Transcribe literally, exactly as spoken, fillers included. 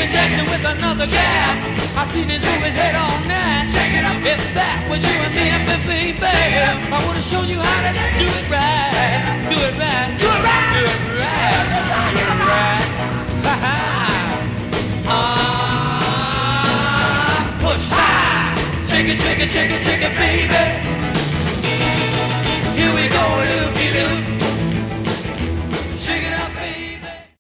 Michael Jackson with another gal. I seen his movies head on night. If that was you and me, baby, I would have shown you how to do it right. Do it right. Do it right. Do it right. Do it right. Ha ha. Ah, push high. Shake it, shake it, shake it, shake it, baby.